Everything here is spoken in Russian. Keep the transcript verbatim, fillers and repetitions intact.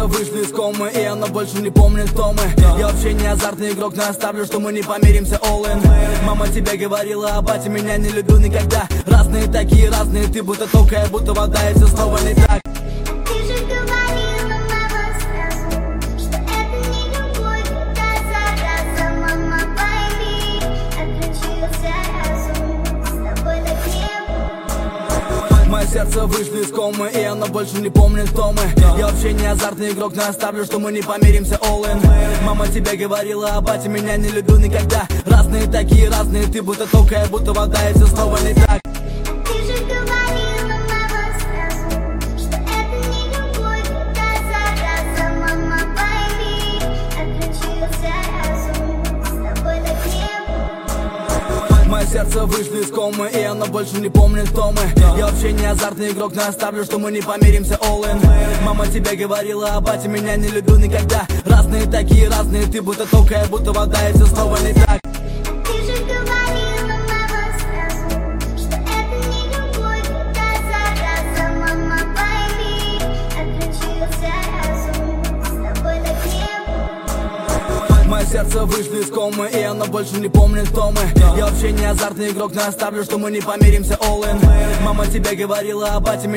вышли из комы, и она больше не помнит, кто мы. Я вообще не азартный игрок, но оставлю, что мы не помиримся all in. Мама тебе говорила, а батя меня не любил никогда. Разные такие, разные, ты будто тонкая, будто вода, и все снова не так. Мое сердце вышло из комы, и она больше не помнит, кто мы. Я вообще не азартный игрок, но оставлю, что мы не помиримся all in. Мама тебе говорила, а батя меня не любил никогда. Разные такие, разные, ты будто тонкая, будто вода, и все снова не так. Мое сердце вышло из комы, и она больше не помнит, кто мы. Я вообще не азартный игрок, но оставлю, что мы не помиримся all in. Мама тебе говорила, а батя меня не любил никогда. Разные такие, разные, ты будто тонкая, будто вода, и все снова не так. Мое сердце вышло из комы, и она больше не помнит, кто мы. Я вообще не азартный игрок, но оставлю, что мы не помиримся all in. Мама тебе говорила, а батя меня